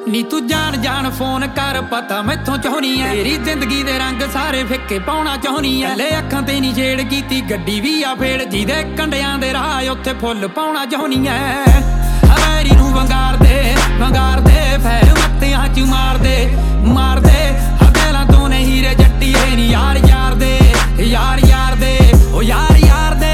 ਨੀ ਤੂੰ ਜਾਣ ਜਾਣ ਫੋਨ ਕਰ ਪਤਾ ਮੈਥੋਂ ਚਾਹੁੰਨੀ ਐ ਤੇਰੀ ਜ਼ਿੰਦਗੀ ਦੇ ਰੰਗ ਸਾਰੇ ਫਿੱਕੇ ਪਾਉਣਾ ਚਾਹੁੰਨੀ ਐ ਲੈ ਅੱਖਾਂ ਤੇ ਨੀ ਛੇੜ ਕੀਤੀ ਗੱਡੀ ਵੀ ਆ ਫੇੜ ਜਿਹਦੇ ਕੰਡਿਆਂ ਦੇ ਰਾਹ ਉੱਥੇ ਫੁੱਲ ਪਾਉਣਾ ਚਾਹੁੰਨੀ ਐ ਹਵੇਰੀ ਨੂੰ ਵੰਗਾਰ ਦੇ ਫੈਰ ਮੱਤਿਆਂ ਚ ਮਾਰ ਦੇ ਹਦੇਲਾਂ ਤੋਂ ਨੇ ਹੀਰੇ ਜੱਟੀਏ ਨੀ ਯਾਰ ਯਾਰ ਦੇ ਓ ਯਾਰ ਦੇ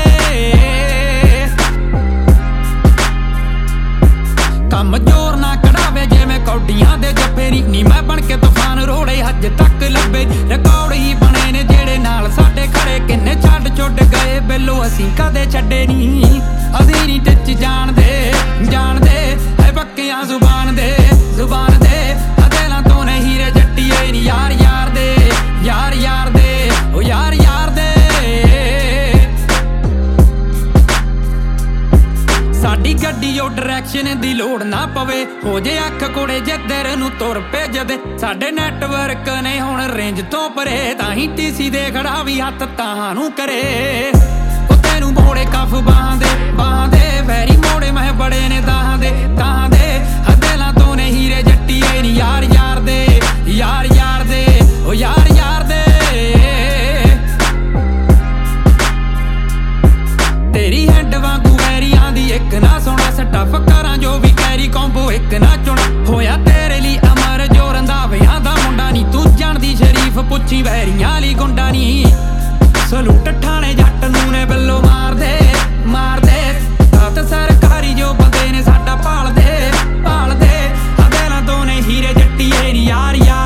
ਕੰਮ ਜ਼ੋਰ ਨਾ ਕਢਾਵੇ ਜਿਵੇਂ ਕੌਡੀਆਂ ਦੇ ਜੱਫੇ ਨੀ ਮੈਂ ਬਣ ਕੇ ਤੂਫਾਨ ਰੋੜੇ ਹੱਜ ਤੱਕ ਲੱਭੇ ਰਿਕਾਰਡ ਹੀ ਬਣੇ ਨੇ ਜਿਹੜੇ ਨਾਲ ਸਾਡੇ ਖੜੇ ਕਿੰਨੇ ਛੱਡ ਛੁੱਟ ਗਏ ਬੇਲੋ ਅਸੀਂ ਕਦੇ ਛੱਡੇ ਨੀ ਅਸੀਂ ਨੀ ਟਿੱਚ ਜਾਣਦੇ ਹੈ ਪੱਕਿਆਂ ਜ਼ੁਬਾਨ ਦੇ ਹਦੇਲਾਂ ਤੋਂ ਨੇ ਹੀਰੇ ਜੱਟੀਏ ਨੀ ਯਾਰ ਯਾਰ ਦੇ ਓ ਯਾਰ ਦੇ ਸਾਡੀ ਗੱਡੀ ਓ ਡਾਇਰੈਕਸ਼ਨ ਦੀ ਲੋੜ ਨਾ ਪਵੇ ਹੋ ਜੇ ਅੱਖ ਕੋੜੇ ਜਿੱਧਰ ਨੂੰ ਤੁਰ ਪੇ ਜਦੇ ਸਾਡੇ ਨੈਟਵਰਕ ਨੇ ਹੁਣ ਰੇਂਜ ਤੋਂ ਪਰੇ ਤਾਂ ਹੀ ਟੀਸੀ ਦੇ ਖੜਾ ਵੀ ਹੱਥ ਤਾਂ ਨੂੰ ਕਰੇ ਉਹ ਤੈਨੂੰ ਮੋੜੇ ਕਫ ਬਾਹਾਂ ਦੇ ਵੈਰੀ ਮੋੜੇ ਮੈਂ ਬੜੇ ਨੇ ਦਾਹਾਂ ਦੇ ਹਦੇਲਾਂ ਤੋਂ ਨੇ ਹੀਰੇ ਜੱਟੀਏ ਨੀ ਯਾਰ ਯਾਰ ਦੇ ਓ ਯਾਰ ਦੇ ਤੇਰੀ ਹੈਡ ਵਾਂਗੂ ਵੈਰੀਆਂ ਦੀ ਇੱਕ ਨਾ ਸੋਣਾ ਸਟਫ ਕਰਾਂ ਜੋ ਵੀ ਕੈਰੀ ਕੰਬੋ ਇੱਕ ਨਾ ਚੁਣ ਹੋਇਆ ਤੇਰੇ ਲਈ ਅਮਰ ਜੋ ਰੰਧਾਵਿਆਂ ਦਾ ਮੁੰਡਾ ਨੀ ਤੂੰ ਜਾਣਦੀ ਸ਼ਰੀਫ ਪੁੱਛੀ ਵੈਰੀਆਂ ਲਈ ਗੁੰਡਾ ਨੀ ਸਲੂਟ ਠਾਣੇ ਜੱਟ ਨੂੰ ਨੇ ਬੱਲੋ ਮਾਰਦੇ ਤਤ ਸਰਕਾਰੀ ਜੋ ਬੰਦੇ ਨੇ ਸਾਡਾ ਭਾਲਦੇ ਹਦੇਲਾਂ ਤੋਂ ਨੇ ਹੀਰੇ ਜੱਟੀਏ ਨੀ ਯਾਰ